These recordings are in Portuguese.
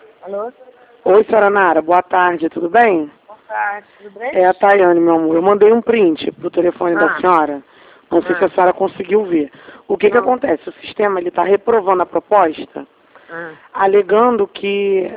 Alô? Oi, senhora Nara, boa tarde, tudo bem? Boa tarde, tudo bem? É a Tayane, meu amor. Eu mandei um print pro telefone da senhora. Não sei se a senhora conseguiu ver. O que Não. acontece? O sistema está reprovando a proposta, alegando que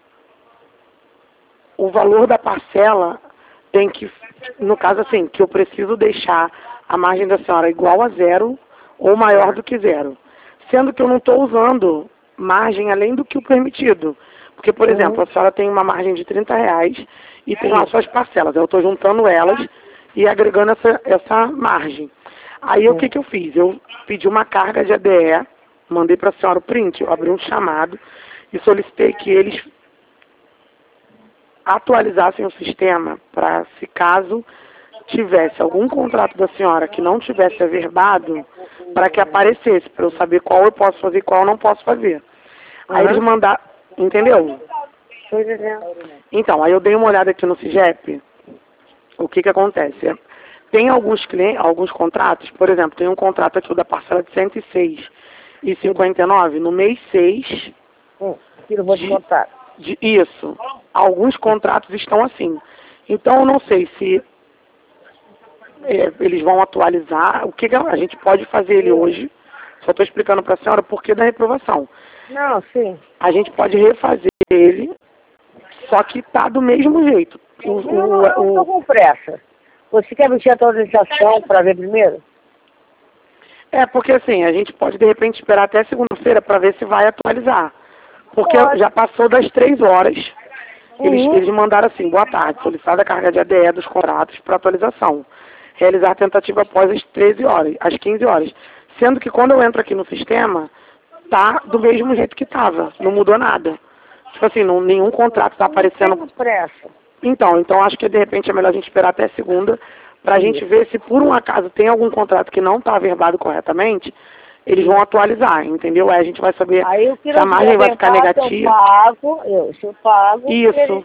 o valor da parcela tem que, no caso assim, que eu preciso deixar a margem da senhora igual a zero ou maior do que zero. Sendo que eu não estou usando margem além do que o permitido. Porque, por exemplo, a senhora tem uma margem de R$ 30 e tem lá suas parcelas. Eu estou juntando elas e agregando essa margem. Aí o que eu fiz? Eu pedi uma carga de ADE, mandei para a senhora o print, eu abri um chamado e solicitei que eles atualizassem o sistema para, se caso tivesse algum contrato da senhora que não tivesse averbado, para que aparecesse, para eu saber qual eu posso fazer e qual eu não posso fazer. Aí eles mandaram, entendeu? Então, aí eu dei uma olhada aqui no CIGEP, o que acontece? Tem alguns clientes, alguns contratos, por exemplo, tem um contrato aqui da parcela de R$ 106,59 no mês 6. Que eu vou te contar. Isso. Alguns contratos estão assim. Então, eu não sei se eles vão atualizar. O que a gente pode fazer ele hoje? Só estou explicando para a senhora o porquê da reprovação. Não, sim. A gente pode refazer ele, só que tá do mesmo jeito. Eu não estou com pressa. Você quer mexer a atualização para ver primeiro? É, porque assim, a gente pode de repente esperar até segunda-feira para ver se vai atualizar. Porque já passou das 3 horas. Eles mandaram assim: boa tarde, solicitada a carga de ADE dos contratos para atualização. Realizar tentativa após as 13 horas, às 15 horas. Sendo que quando eu entro aqui no sistema, tá do mesmo jeito que estava, não mudou nada. Tipo assim, nenhum contrato está aparecendo. Não pressa. Então acho que de repente é melhor a gente esperar até segunda, para a gente ver se por um acaso tem algum contrato que não está averbado corretamente, eles vão atualizar, entendeu? Aí a gente vai saber se a margem vai ficar negativa. Se eu pago, Isso.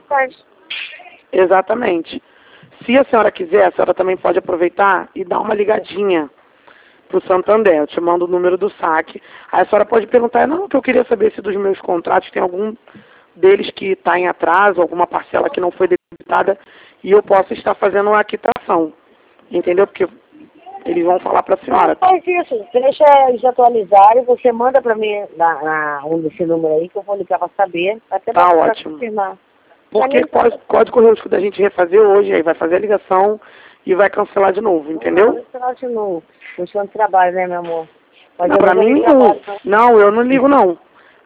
Exatamente. Se a senhora quiser, a senhora também pode aproveitar e dar uma ligadinha para o Santander. Eu te mando o número do saque. Aí a senhora pode perguntar, não, que eu queria saber se dos meus contratos tem algum deles que está em atraso, alguma parcela que não foi debitada, e eu posso estar fazendo uma quitação. Entendeu? Porque eles vão falar para a senhora. Faz isso, deixa eles atualizarem, você manda para mim desse número aí que eu vou ligar para saber. Até Tá pra ótimo. confirmar. Porque pode correr o risco da gente refazer hoje, aí vai fazer a ligação e vai cancelar de novo, entendeu? Não, cancelar de novo. Questão de trabalho, né, meu amor? Não, pra mim não. Não, eu não ligo não.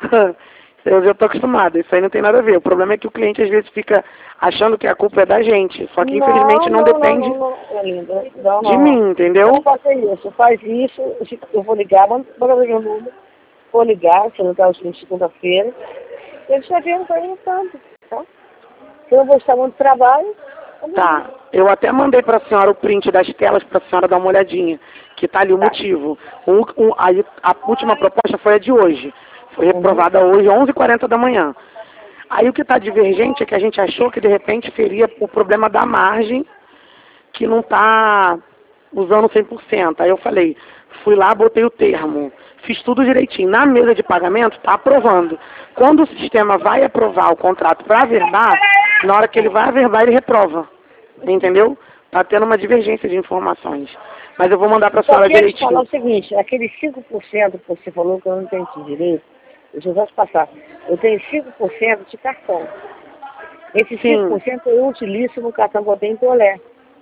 Eu já tô acostumada, isso aí não tem nada a ver. O problema é que o cliente às vezes fica achando que a culpa é da gente, só que infelizmente não depende de mim, entendeu? Não faça isso, faz isso, eu vou ligar, manda meu número, vou ligar, se eu ligar hoje segunda-feira, eles já vêm perguntando, tá? Se eu não vou estar muito trabalho, tá. Eu até mandei para a senhora o print das telas para a senhora dar uma olhadinha, que tá ali o motivo. Aí a última proposta foi a de hoje. Foi reprovada hoje, 11h40 da manhã. Aí o que está divergente é que a gente achou que de repente seria o problema da margem, que não está usando 100%. Aí eu falei, fui lá, botei o termo, fiz tudo direitinho. Na mesa de pagamento está aprovando. Quando o sistema vai aprovar o contrato para averbar, na hora que ele vai averbar, ele reprova. Entendeu? Está tendo uma divergência de informações. Mas eu vou mandar para a senhora direitinho. Eu falar o seguinte, aquele 5% que você falou que eu não entendi direito, deixa eu só te passar. Eu tenho 5% de cartão. Esse 5% eu utilizo no cartão que eu tenho em Tolé.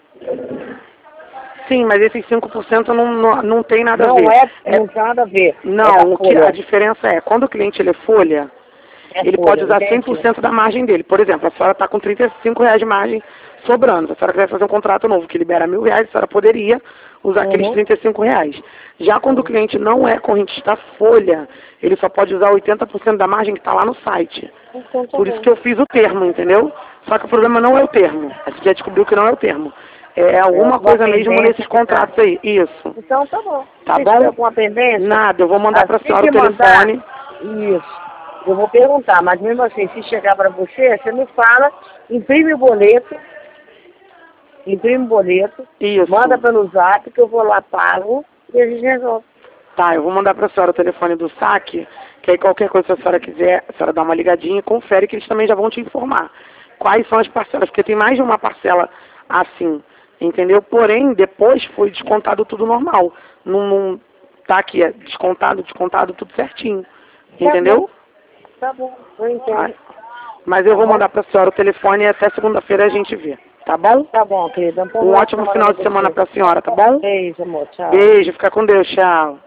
Sim, mas esses 5% não tem nada a ver. Não tem nada a ver. Não, a diferença é, quando o cliente ele é folha, ele pode usar 100% da margem dele. Por exemplo, a senhora está com R$ 35 de margem sobrando. Se a senhora quiser fazer um contrato novo que libera R$ 1.000, a senhora poderia usar aqueles R$ 35. Já quando o cliente não é correntista folha, ele só pode usar 80% da margem que está lá no site. Por isso que eu fiz o termo, entendeu? Só que o problema não é o termo. A gente já descobriu que não é o termo. É alguma coisa mesmo nesses contratos aí. Isso. Então tá bom. Tá bom? Alguma pendência? Nada, eu vou mandar para a senhora o telefone. Isso. Eu vou perguntar, mas mesmo assim, se chegar para você, você me fala, imprime o boleto, isso. Manda pelo zap que eu vou lá, pago e a gente resolve. Tá, eu vou mandar para a senhora o telefone do saque, Que aí qualquer coisa, se a senhora quiser, a senhora dá uma ligadinha e confere que eles também já vão te informar quais são as parcelas, porque tem mais de uma parcela assim, entendeu? Porém, depois foi descontado tudo normal. Não tá aqui, é descontado, tudo certinho. Entendeu? Tá bom, eu entendo. Mas eu vou mandar para a senhora o telefone e até segunda-feira a gente vê. Tá bom? Tá bom, querida. Um ótimo final de semana para a senhora, tá bom? Beijo, amor. Tchau. Beijo, fica com Deus, tchau.